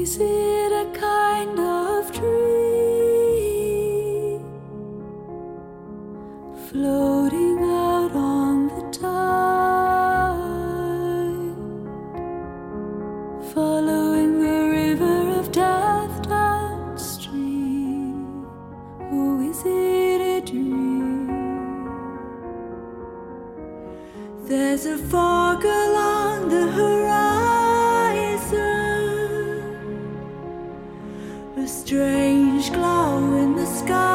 Is it a kind of tree floating out on the tide, following the river of death downstream? Or is it a dream? There's a fog along the horizon, a strange glow in the sky.